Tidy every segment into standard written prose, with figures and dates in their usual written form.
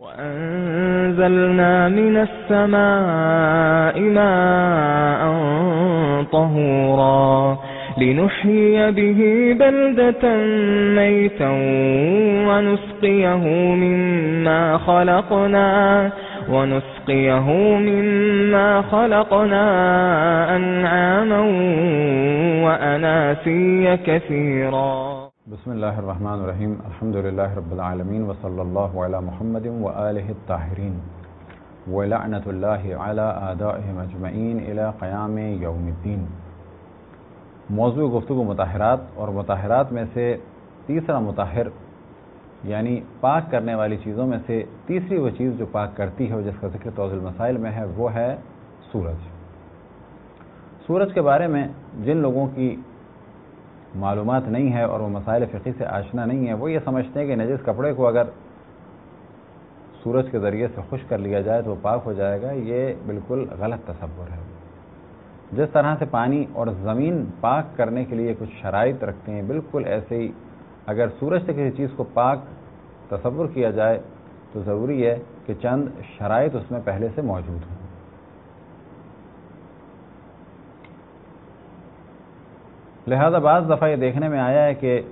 وأنزلنا من السماء ماء طهورا لنحيي به بلدة ميتا ونسقيه مما خلقنا أنعاما وأناسيا كثيرا. بسم اللہ الرحمن الرحیم. الحمد للہ رب العالمین وصلی اللہ علی محمد وآلہ الطاہرین ولعنۃ اللہ علی اعدائہم اجمعین الی قیام یوم الدین. موضوع گفتگو مطہرات، اور مطہرات میں سے تیسرا مطہر یعنی پاک کرنے والی چیزوں میں سے تیسری وہ چیز جو پاک کرتی ہے، جس کا ذکر توضیح المسائل میں ہے، وہ ہے سورج. سورج کے بارے میں جن لوگوں کی معلومات نہیں ہے اور وہ مسائل فقہی سے آشنا نہیں ہے، وہ یہ سمجھتے ہیں کہ نجس کپڑے کو اگر سورج کے ذریعے سے خشک کر لیا جائے تو وہ پاک ہو جائے گا. یہ بالکل غلط تصور ہے. جس طرح سے پانی اور زمین پاک کرنے کے لیے کچھ شرائط رکھتے ہیں، بالکل ایسے ہی اگر سورج سے کسی چیز کو پاک تصور کیا جائے تو ضروری ہے کہ چند شرائط اس میں پہلے سے موجود ہوں. لہذا بعض دفعہ یہ دیکھنے میں آیا ہے کہ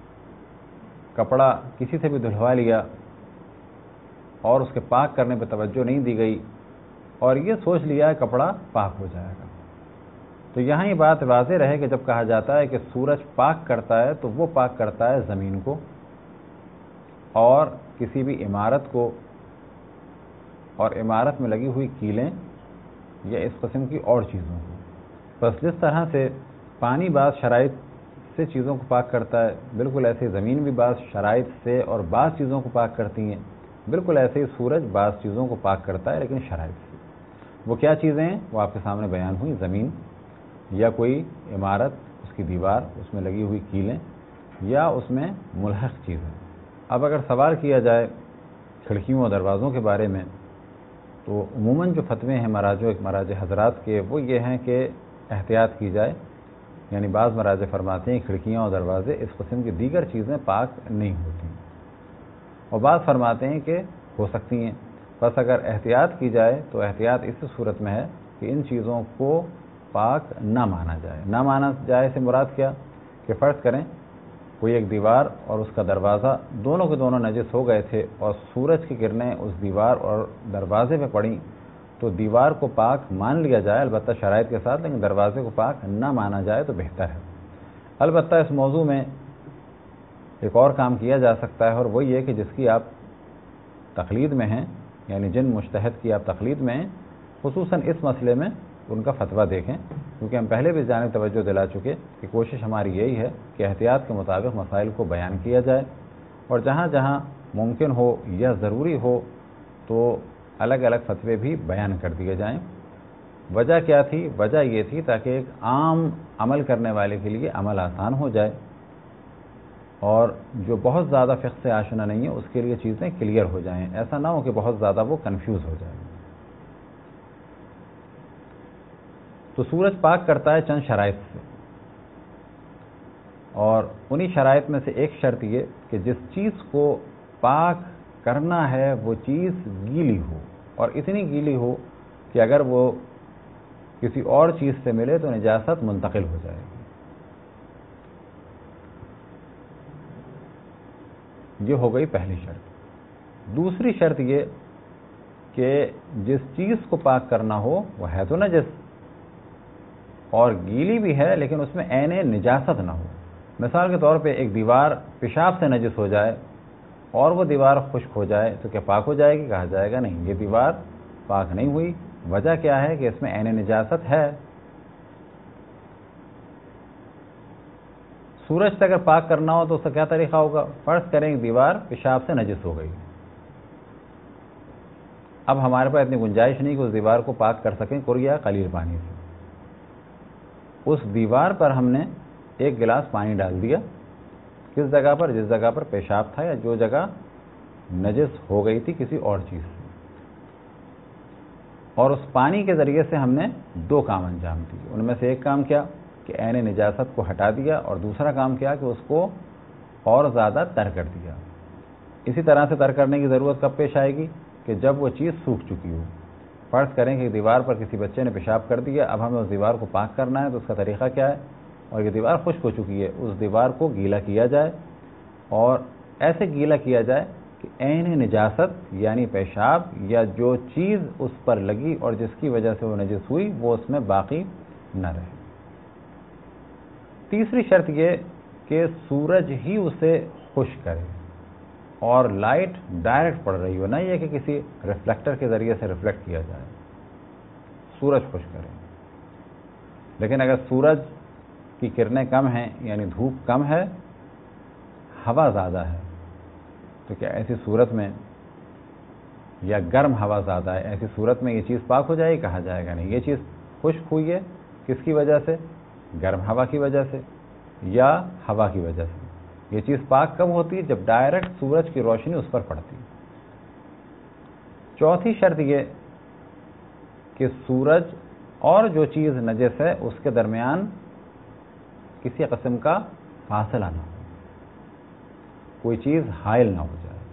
کپڑا کسی سے بھی دھلوا لیا اور اس کے پاک کرنے پہ توجہ نہیں دی گئی اور یہ سوچ لیا ہے کپڑا پاک ہو جائے گا. تو یہاں یہ بات واضح رہے کہ جب کہا جاتا ہے کہ سورج پاک کرتا ہے تو وہ پاک کرتا ہے زمین کو اور کسی بھی عمارت کو اور عمارت میں لگی ہوئی کیلیں یا اس قسم کی اور چیزوں کو. بس جس طرح سے پانی بعض شرائط سے چیزوں کو پاک کرتا ہے، بالکل ایسے زمین بھی بعض شرائط سے اور بعض چیزوں کو پاک کرتی ہیں. بالکل ایسے ہی سورج بعض چیزوں کو پاک کرتا ہے لیکن شرائط سے. وہ کیا چیزیں ہیں وہ آپ کے سامنے بیان ہوئی. زمین یا کوئی عمارت، اس کی دیوار، اس میں لگی ہوئی کیلیں یا اس میں ملحق چیزیں. اب اگر سوال کیا جائے کھڑکیوں اور دروازوں کے بارے میں تو عموماً جو فتوے ہیں مراجع حضرات کے وہ یہ ہیں کہ احتیاط کی جائے. یعنی بعض مراجع فرماتے ہیں کھڑکیاں اور دروازے اس قسم کی دیگر چیزیں پاک نہیں ہوتی اور بعض فرماتے ہیں کہ ہو سکتی ہیں. بس اگر احتیاط کی جائے تو احتیاط اس صورت میں ہے کہ ان چیزوں کو پاک نہ مانا جائے. نہ مانا جائے سے مراد کیا کہ فرض کریں کوئی ایک دیوار اور اس کا دروازہ دونوں کے دونوں نجس ہو گئے تھے اور سورج کی کرنیں اس دیوار اور دروازے پہ پڑیں تو دیوار کو پاک مان لیا جائے، البتہ شرائط کے ساتھ، لیکن دروازے کو پاک نہ مانا جائے تو بہتر ہے. البتہ اس موضوع میں ایک اور کام کیا جا سکتا ہے اور وہ یہ کہ جس کی آپ تقلید میں ہیں، یعنی جن مجتہد کی آپ تقلید میں ہیں، خصوصاً اس مسئلے میں ان کا فتویٰ دیکھیں، کیونکہ ہم پہلے بھی جانب توجہ دلا چکے کہ کوشش ہماری یہی ہے کہ احتیاط کے مطابق مسائل کو بیان کیا جائے اور جہاں جہاں ممکن ہو یا ضروری ہو تو الگ الگ فتوے بھی بیان کر دیے جائیں. وجہ کیا تھی؟ وجہ یہ تھی تاکہ ایک عام عمل کرنے والے کے لیے عمل آسان ہو جائے اور جو بہت زیادہ فقہ سے آشنا نہیں ہے اس کے لیے چیزیں کلیئر ہو جائیں. ایسا نہ ہو کہ بہت زیادہ وہ کنفیوز ہو جائے. تو سورج پاک کرتا ہے چند شرائط سے اور انہی شرائط میں سے ایک شرط یہ کہ جس چیز کو پاک کرنا ہے وہ چیز گیلی ہو اور اتنی گیلی ہو کہ اگر وہ کسی اور چیز سے ملے تو نجاست منتقل ہو جائے گی. یہ ہو گئی پہلی شرط. دوسری شرط یہ کہ جس چیز کو پاک کرنا ہو وہ ہے تو نجس اور گیلی بھی ہے لیکن اس میں عین نجاست نہ ہو. مثال کے طور پہ ایک دیوار پیشاب سے نجس ہو جائے اور وہ دیوار خشک ہو جائے تو کیا پاک ہو جائے گی؟ کہا جائے گا نہیں، یہ دیوار پاک نہیں ہوئی. وجہ کیا ہے کہ اس میں عین نجاست ہے. سورج سے اگر پاک کرنا ہو تو اس کا کیا طریقہ ہوگا؟ فرض کریں کہ دیوار پیشاب سے نجس ہو گئی. اب ہمارے پاس اتنی گنجائش نہیں کہ اس دیوار کو پاک کر سکیں یا قلیل پانی سے. اس دیوار پر ہم نے ایک گلاس پانی ڈال دیا. کس جگہ پر؟ جس جگہ پر پیشاب تھا یا جو جگہ نجس ہو گئی تھی کسی اور چیز سے. اور اس پانی کے ذریعے سے ہم نے دو کام انجام دیے. ان میں سے ایک کام کیا کہ عین نجاست کو ہٹا دیا اور دوسرا کام کیا کہ اس کو اور زیادہ تر کر دیا. اسی طرح سے ترک کرنے کی ضرورت کب پیش آئے گی کہ جب وہ چیز سوکھ چکی ہو. فرض کریں کہ دیوار پر کسی بچے نے پیشاب کر دیا, اب ہمیں اس دیوار کو پاک کرنا ہے, تو اس کا طریقہ کیا ہے؟ اور یہ دیوار خشک ہو چکی ہے, اس دیوار کو گیلا کیا جائے, اور ایسے گیلا کیا جائے کہ عین نجاست یعنی پیشاب یا جو چیز اس پر لگی اور جس کی وجہ سے وہ نجس ہوئی وہ اس میں باقی نہ رہے. تیسری شرط یہ کہ سورج ہی اسے خشک کرے اور لائٹ ڈائریکٹ پڑ رہی ہو, نہ یہ کہ کسی ریفلیکٹر کے ذریعے سے ریفلیکٹ کیا جائے, سورج خشک کرے. لیکن اگر سورج کی کرنیں کم ہیں یعنی دھوپ کم ہے, ہوا زیادہ ہے, تو کیا ایسی صورت میں, یا گرم ہوا زیادہ ہے, ایسی صورت میں یہ چیز پاک ہو جائے گی؟ کہا جائے گا نہیں. یہ چیز خشک ہوئی ہے کس کی وجہ سے؟ گرم ہوا کی وجہ سے یا ہوا کی وجہ سے. یہ چیز پاک کب ہوتی ہے؟ جب ڈائریکٹ سورج کی روشنی اس پر پڑتی. چوتھی شرط یہ کہ سورج اور جو چیز نجس ہے اس کے درمیان کسی قسم کا فاصلہ نہ ہو, کوئی چیز حائل نہ ہو جائے.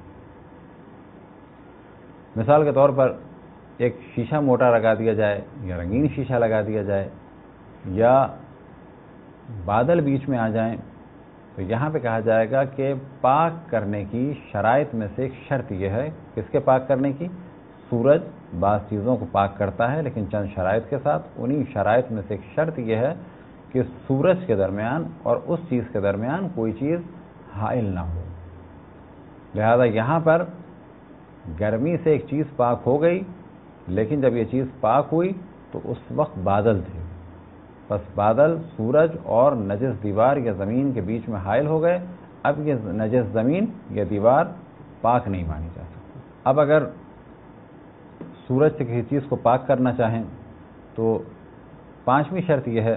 مثال کے طور پر ایک شیشہ موٹا لگا دیا جائے یا رنگین شیشہ لگا دیا جائے یا بادل بیچ میں آ جائیں, تو یہاں پہ کہا جائے گا کہ پاک کرنے کی شرائط میں سے ایک شرط یہ ہے. کس کے پاک کرنے کی؟ سورج بعض چیزوں کو پاک کرتا ہے لیکن چند شرائط کے ساتھ. انہی شرائط میں سے ایک شرط یہ ہے کہ سورج کے درمیان اور اس چیز کے درمیان کوئی چیز حائل نہ ہو. لہذا یہاں پر گرمی سے ایک چیز پاک ہو گئی, لیکن جب یہ چیز پاک ہوئی تو اس وقت بادل تھے, بس بادل سورج اور نجس دیوار یا زمین کے بیچ میں حائل ہو گئے. اب یہ نجس زمین یا دیوار پاک نہیں مانی جا سکتی. اب اگر سورج سے کسی چیز کو پاک کرنا چاہیں تو پانچویں شرط یہ ہے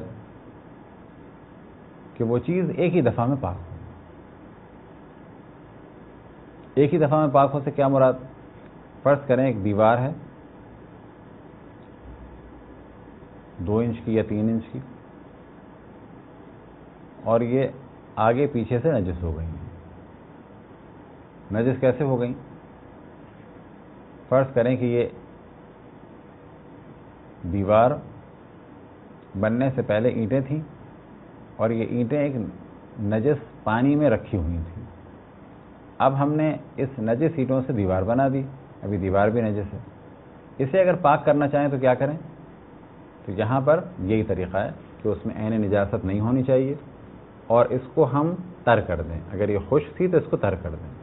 کہ وہ چیز ایک ہی دفعہ میں پاک ہو. ایک ہی دفعہ میں پاک ہو سے کیا مراد؟ فرض کریں ایک دیوار ہے 2 انچ کی یا 3 انچ کی, اور یہ آگے پیچھے سے نجس ہو گئی. نجس کیسے ہو گئی؟ فرض کریں کہ یہ دیوار بننے سے پہلے اینٹیں تھیں اور یہ اینٹیں ایک نجس پانی میں رکھی ہوئی تھیں. اب ہم نے اس نجس اینٹوں سے دیوار بنا دی, ابھی دیوار بھی نجس ہے. اسے اگر پاک کرنا چاہیں تو کیا کریں؟ تو یہاں پر یہی طریقہ ہے کہ اس میں عین نجاست نہیں ہونی چاہیے اور اس کو ہم تر کر دیں. اگر یہ خشک تھی تو اس کو تر کر دیں.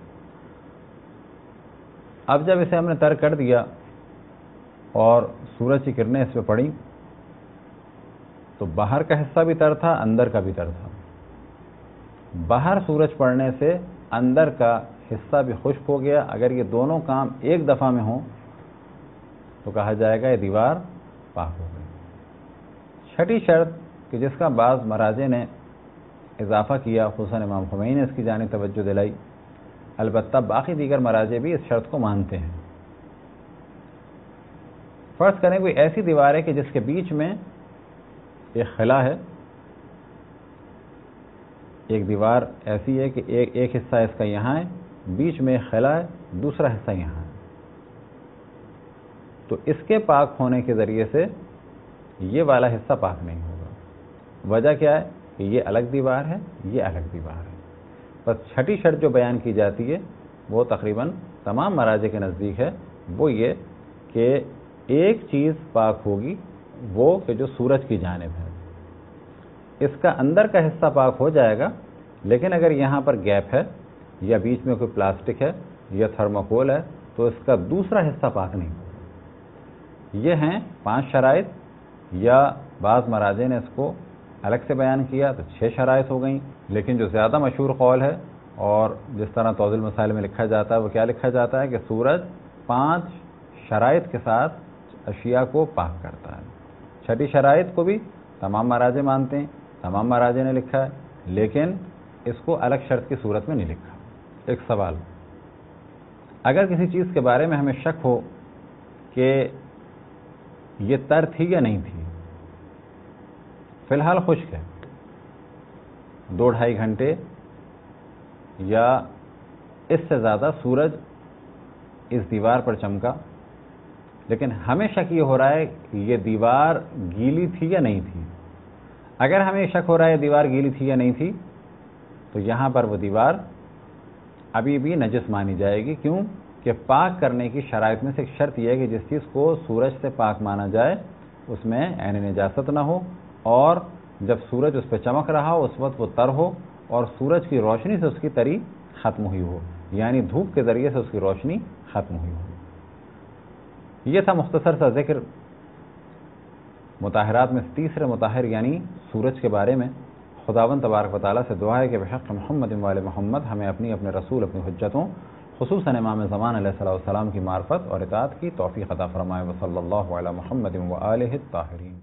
اب جب اسے ہم نے تر کر دیا اور سورج کی کرنیں اس پہ پڑیں تو باہر کا حصہ بھی تر تھا, اندر کا بھی تر تھا. باہر سورج پڑنے سے اندر کا حصہ بھی خشک ہو گیا. اگر یہ دونوں کام ایک دفعہ میں ہوں تو کہا جائے گا یہ دیوار پاک ہو گئی. چھٹی شرط کہ جس کا بعض مراجع نے اضافہ کیا, خصوصاً امام خمینی نے اس کی جانب توجہ دلائی, البتہ باقی دیگر مراجع بھی اس شرط کو مانتے ہیں. فرض کریں کوئی ایسی دیوار ہے کہ جس کے بیچ میں ایک خلا ہے. ایک دیوار ایسی ہے کہ ایک حصہ اس کا یہاں ہے, بیچ میں ایک خلا ہے, دوسرا حصہ یہاں ہے. تو اس کے پاک ہونے کے ذریعے سے یہ والا حصہ پاک نہیں ہوگا. وجہ کیا ہے کہ یہ الگ دیوار ہے, یہ الگ دیوار ہے. بس چھٹی شرط جو بیان کی جاتی ہے وہ تقریباً تمام مراجع کے نزدیک ہے, وہ یہ کہ ایک چیز پاک ہوگی, وہ کہ جو سورج کی جانب ہے. اس کا اندر کا حصہ پاک ہو جائے گا, لیکن اگر یہاں پر گیپ ہے یا بیچ میں کوئی پلاسٹک ہے یا تھرموکول ہے تو اس کا دوسرا حصہ پاک نہیں ہوگا. یہ ہیں 5 شرائط, یا بعض مراجع نے اس کو الگ سے بیان کیا تو 6 شرائط ہو گئیں. لیکن جو زیادہ مشہور قول ہے اور جس طرح توضیح المسائل میں لکھا جاتا ہے وہ کیا لکھا جاتا ہے کہ سورج 5 شرائط کے ساتھ اشیاء کو پاک کرتا ہے. چھٹی شرائط کو بھی تمام مراجع مانتے ہیں, تمام مراجع نے لکھا ہے, لیکن اس کو الگ شرط کی صورت میں نہیں لکھا. ایک سوال, اگر کسی چیز کے بارے میں ہمیں شک ہو کہ یہ تر تھی یا نہیں تھی, فی الحال خشک ہے, 2-2.5 گھنٹے یا اس سے زیادہ سورج اس دیوار پر چمکا، لیکن ہمیں شک یہ ہو رہا ہے کہ یہ دیوار گیلی تھی یا نہیں تھی۔ اگر ہمیں شک ہو رہا ہے دیوار گیلی تھی یا نہیں تھی تو یہاں پر وہ دیوار ابھی بھی نجس مانی جائے گی۔ کیوں کہ پاک کرنے کی شرائط میں سے ایک شرط یہ ہے کہ جس چیز کو سورج سے پاک مانا جائے اس میں عین نجاست نہ ہو، اور جب سورج اس پہ چمک رہا ہو اس وقت وہ تر ہو اور سورج کی روشنی سے اس کی تری ختم ہوئی ہو، یعنی دھوپ کے ذریعے سے اس کی روشنی ختم ہوئی ہو۔ یہ تھا مختصر سا ذکر مطہرات میں تیسرے مطہر یعنی سورج کے بارے میں۔ خداوند تبارک و تعالیٰ سے دعا ہے کہ بحق محمد و آل محمد ہمیں اپنے رسول اپنی حجتوں خصوصاً امام زمان علیہ السلام کی معرفت اور اطاعت کی توفیق عطا فرمائے۔ وصلی اللہ علی محمد و آلہ الطاہرین۔